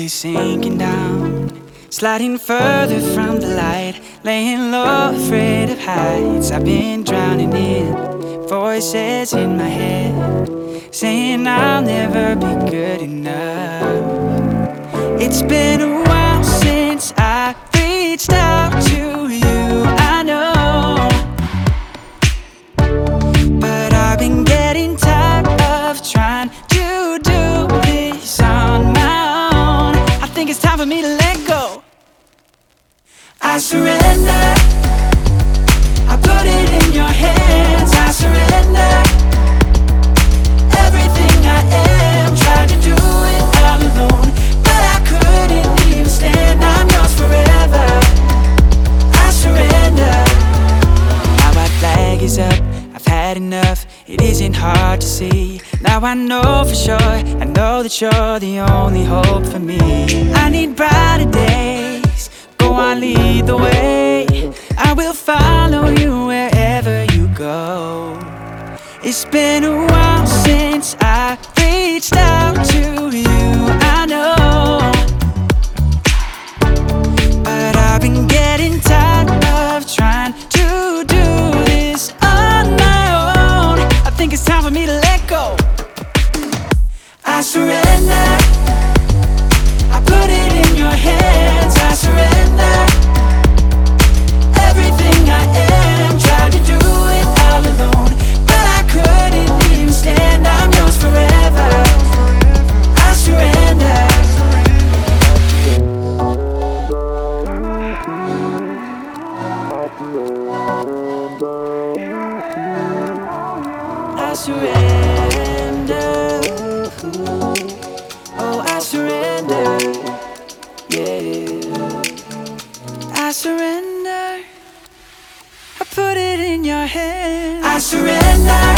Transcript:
slowly sinking down, sliding further from the light, laying low, afraid of heights. I've been drowning in voices in my head, saying I'll never be good enough. It's been a while since I reached out to you, I know, but I've been getting tired of trying to do this on my own. I think it's time for me to let go. I surrender, I put it in your hands. I surrender everything I am, tried to do it all alone, but I couldn't even stand. I'm yours forever. I surrender. Now my flag is up, I've had enough. It isn't hard to see. Now I know for sure, I know that you're the only hope for me. I need brighter days, go on, lead the way. I will follow you wherever you go. It's been a while since I reached out to you, I know, but I've been getting tired of trying to do this on my own. I think it's time for me to let go. I surrender, I put it in your hands. I surrender everything I am, tried to do it all alone, but I couldn't even stand. I'm yours forever. I surrender. I surrender. Oh, I surrender. Yeah, I surrender. I put it in your hands. I surrender.